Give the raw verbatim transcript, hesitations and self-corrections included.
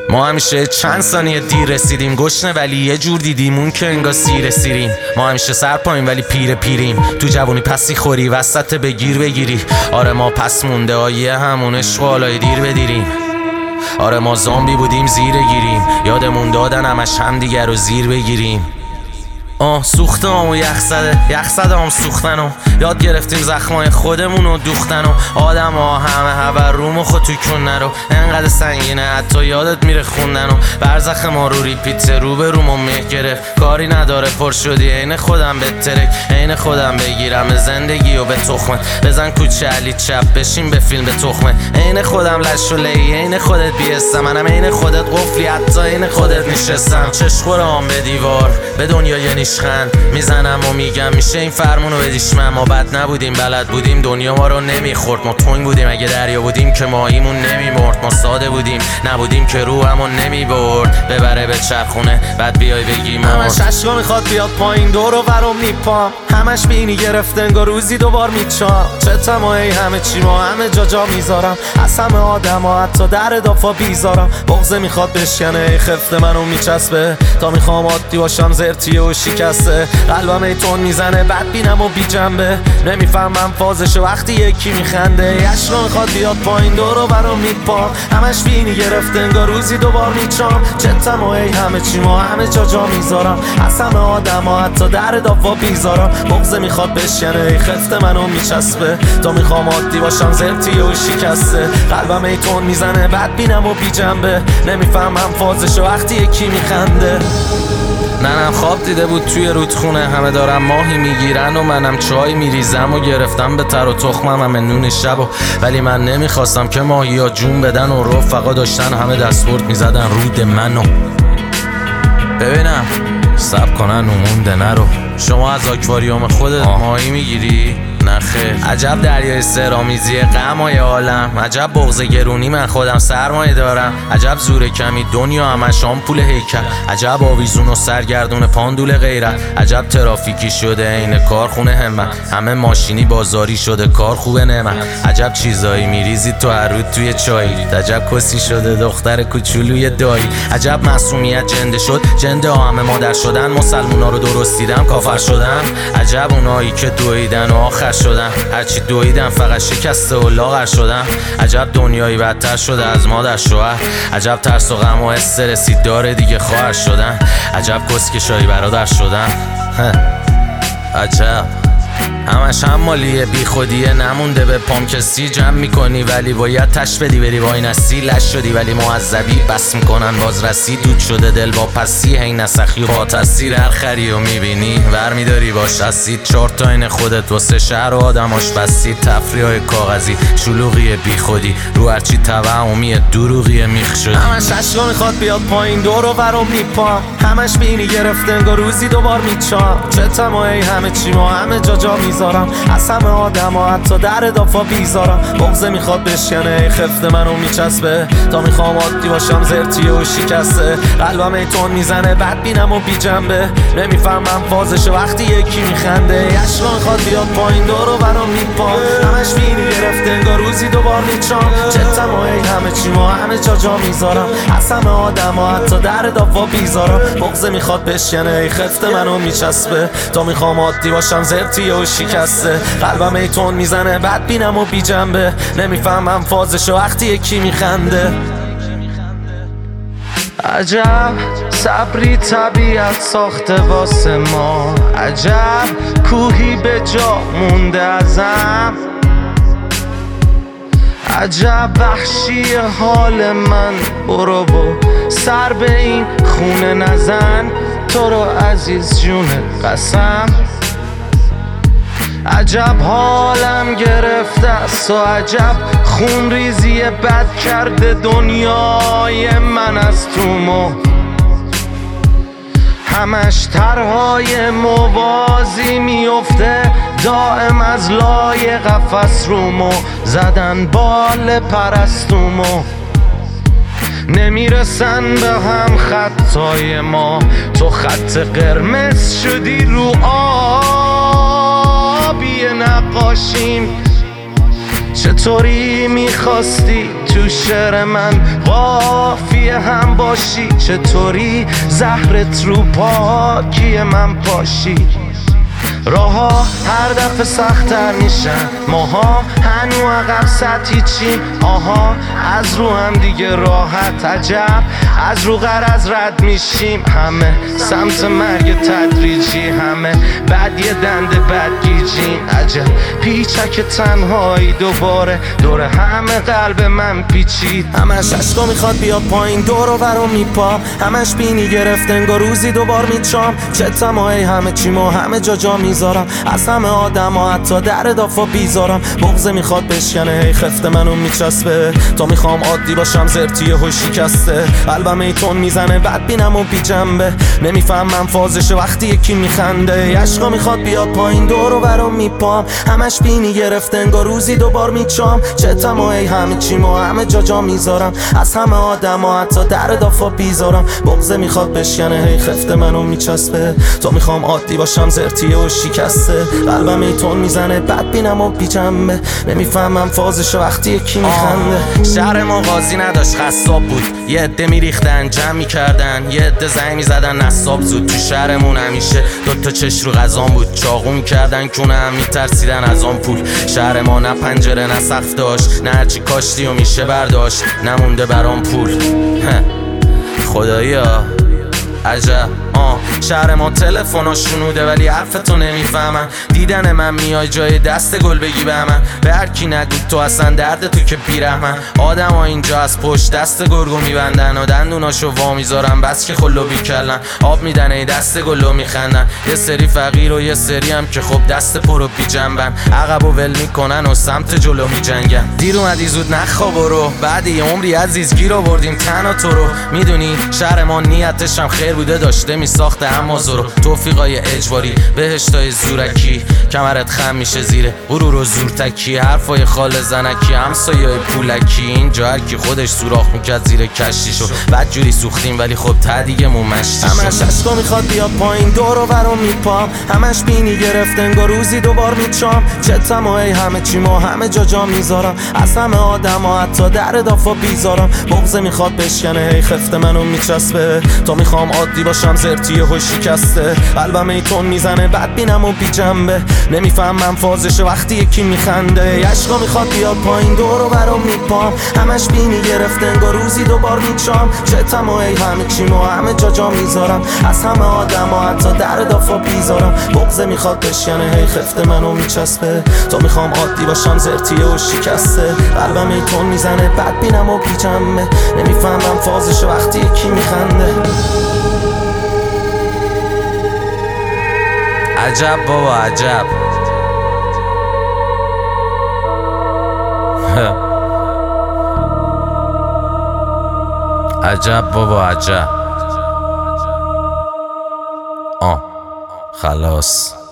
ما همیشه چند ثانیه دیر رسیدیم، گشنه ولی یه جور دیدیم اون که انگار سیر سیریم. ما همیشه سر پایین ولی پیر پیریم، تو جوونی پسی خوری وسط بگیر بگیری. آره ما پس مونده آیه همون عشق والای دیر بدیریم. آره ما زامبی بودیم زیر گیریم، یادمون دادن همش هم دیگر رو زیر بگیریم. آه سوخته هم و یخ زده یخ زده هم سوختن و یاد گرفتیم زخمای خودمون رو دوختن و آدم ها همه هبر روم و خود توی کن نرو انقدر سنگینه حتی یادت میره خوندن و برزخ ما رو ریپیت رو به روم و مه گرفت. کاری نداره پر شدی عین خودم به ترک عین خودم بگیرم زندگی و به تخمه بزن کوچه علی چپ بشین به فیلم به تخمه عین خودم لش و لی عین خودت بیستم منم عین خودت قفلی حتی عین خودت نشستم. چشخورام به دیوار به دنیا یعنی خند میزنم و میگم میشه این فرمونو بدیش من. ما بد نبودیم بلد بودیم دنیا ما رو نمیخورد، ما تنگ بودیم اگه دریا بودیم که ماهیمون نمیمرد. ما ساده بودیم نبودیم که روحمون نمیبرد ببره به چرخونه بعد بیای بگی مرد. همش عشقا میخواد بیاد پایین دور و برم میپام همش بینی گرفته انگار روزی دوبار میچام. چه تمایی همه چی ما همه جا جا میذارم از همه آدم ها حتی در دافا بیزارم. بغضه میخواد بشکنه خفت منو میچسبه تا میخوام عادی باشم زرتیه و شکسته. قلبم ایتون میزنه بد بینم و بی جنبه نمیفهمم فازشه وقتی یکی میخنده. عشقا میخواد بیاد پایین دور و برم میپام همش بینی گرفته انگار روزی دوبار میچام. چه تمایی همه چی ما همه جا جا میذارم از همه آدم ها حتی در دافا بیزارم. بغضه میخواد بشکنه خفت منو میچسبه تا میخوام عادی باشم زرتیه و شکسته. قلبم ایتون میزنه بد بینم و بی جنبه نمیفهمم فازشه وقتی یکی میخنده. ننم خواب دیده بود توی رودخونه همه دارم ماهی میگیرن و منم چای میریزم و گرفتم به تر و تخمم همه نون شب و ولی من نمیخواستم که ماهی ها جون بدن و رفقا داشتن همه دستورد میزدن رود منو ببینم سب کنن و مونده نرو. شما از آکواریوم خودت ماهی میگیری؟ نخیر. عجب دریای سرامیزی غمای عالم، عجب بغض گرونی من خودم سرمایه دارم، عجب زور کمی دنیا همش آمپول هیکل، عجب آویزون و سرگردون پاندول غیرت، عجب ترافیکی شده عین کارخونه همت، همه ماشینی بازاری شده کار خوبه نعمت، عجب چیزایی میریزی تو هر رود توی چایی، عجب کسی شده دختر کوچولوی دایی، عجب معصومیت جنده شد جنده ها همه مادر شدن، مسلمونا رو درست دیدم کافر شدن، عجب اونایی که دویدن و آخر شدن هرچی دویدن فقط شکسته و لاغر شدن، عجب دنیایی بدتر شده از مادر شوهر، عجب ترس و غم و استرسی داره دیگه خواهر شدن، عجب کسکشایی برادر شدن. عجب همش هم مالیه بی خودیه نمونده به پام کسی جمع میکنی ولی باید تش بدی بری وای نسی لش شدی ولی معذبی بس میکنن باز رسی دود شده دل با پسی هی نسخی و با تاثیر هر خری و میبینی ور میداری باش اسید چهار تا این خودت واسه شهر و آدماش بسید تفریح های کاغذی شلوغی بی خودی رو هرچی توهمیه دروغی میخ شدی. همش عشقا میخواد بیاد پایین دور و برم میپام همش بینی گرفته انگار روزی دوبار میچام. چه تمایی همه چی ما همه جا جا میذارم از همه آدم ها حتی در دافا بیزارم. بغضه میخواد بشکنه خفت منو میچسبه تا میخوام عادی باشم زرتیه و شکسته. قلبم ایتون میزنه بد بینم و بی جنبه نمیفهمم فازشه وقتی یکی میخنده. عشقا میخواد بیاد پایین دور و برم میپام همش بینی گرفته انگار روزی دوبار میچام. چه تمایی همه چی ما همه جا جا میذارم از همه آدم ها حتی در دافا بیزارم. بغضه میخواد بشکنه خفت منو میچسبه تا میخوام عادی باشم زرتیه و شکسته. قلبم ایتون میزنه بد بینم و بی جنبه نمیفهمم فازشو وقتی یکی میخنده. عجب صبری طبیعت ساخته واسه ما، عجب کوهی به جا مونده ازم، عجب وحشی حال من برو و سر به این خونه نزن تو رو عزیز جون قسم. عجب حالم گرفته است و عجب خون ریزی بد کرده دنیای من از تو مو همش طرحهای موازی میفته دائم از لای قفس رومو زدن بال پرستومو نمیرسن به هم خطای ما تو خط قرمز شدی رو آبی نقاشیم چطوری میخواستی تو شعر من قافیه هم باشی؟ چطوری زهرت رو پاکی من پاشی؟ راها هر دفعه سخت‌تر میشن، ماها هنو عقب سطحی چیم. آها از رو هم دیگه راحت، عجب از رو غرض رد میشیم. همه سمت مرگ تدریجی، همه بعد یه دنده بد گیجیم. عجب پیچک تنهایی دوباره دور همه قلب من پیچید. همش عشقا میخواد بیاد پایین، دور و برو میپام. همش بینی گرفت انگار روزی دوبار میچام. چه تمایی همه چیمو همه جا جا میذارم، از همه آدم ها حتی در دافا بیزارم. بغزه میخواد بشکنه هی خفت منو میچسبه، تا میخوام عادی باشم زرتیه و شکسته. قلبم ایتون میزنه بد بینم و بی جنبه، نمیفهمم فازشه وقتی یکی میخنده. عشقا میخواد بیاد پایین، دور و برو میپام. همش بینی گرفت انگار روزی دوبار میچام. چه تمایی همه چیمو همه جا جا میذارم، از همه آدم ها حتی در دافا بیزارم. بغزه میخواد بشکنه هی خفت منو میچسبه، تا میخوام عادی باشم زرتیه و شکسته. قلبم ایتون میزنه بد بینم و بی جنبه، نمیفهمم فازش وقتی یکی میخنده. شهر ما قاضی نداشت خصاب بود، یه عده میریختن جمع میکردن، یه عده زنگ میزدن نصاب زود. تو شهرمون همیشه دوتا چش رو غذام بود، چاقو میکردن کونه هم میترسیدن از آن پول. شهر ما نه پنجره نه سقف داشت، نه هرچی کاشتی و میشه برداشت، نمونده برام پول. خدایا عجب. آه شهر ما تلفنا شنوده ولی حرفتو نمیفهمن. دیدن من میای جای دست گل بگی به من، به هر کی نگو تو اصلا درد تو که بیرحمن. آدم ها اینجا از پشت دست گرگو میبندن و دندوناشو وا میذارن، بس که خلو بیکلن. آب میدن ای دست گلو میخندن، یه سری فقیر و یه سری هم که خب دست پرو بی جنبن. عقب و ول میکنن و سمت جلو میجنگن. دیر اومدی زود نخوا برو، بعد یه عمری عزیز گیر آوردیم تنها تو رو. میدونی شهر ما نیتش هم خیر بوده، داشته میساخته اما زورو. توفیقای اجباری بهشتای زورکی، کمرت خم میشه زیر غرور و زورتکی. حرفای خال زنکی همسایه‌های پولکی، اینجا هر کی خودش سوراخ میکرد زیر کشتیشو. بعد جوری سوختیم ولی خب ته دیگه مون مشتیشو. همش عشقا میخواد بیاد پایین، دور و برو میپام. همش بینی گرفت انگار روزی دوبار میچام. چه تمایی همه چیمو همه جا جا میذارم، از همه آدم ها حتی در دافا بیزارم. بغزه میخواد بشکنه هی خفت منو میچسبه، تا میخوام عادی باشم زرتیه و شکسته. قلبم ایتون میزنه بد بینم و بی جنبه، نمیفهمم فازشه وقتی یکی میخنده. عشقا میخواد بیاد پایین، دور و برو میپام. همش بینی گرفت انگار روزی دوبار میچام. چه تمایی همه چیمو همه جا جا میذارم، از همه آدم ها حتی در دافا بیزارم. بغزه میخواد بشکنه هی خفت منو میچسبه، تا میخوام عادی باشم زرتیه و شکسته. قلبم ایتون میزنه بد بینم و بی جنبه، نمیفهمم فازشه وقتی یکی میخنده. عجب بابا عجب. عجب بابا عجب. آه خلاص.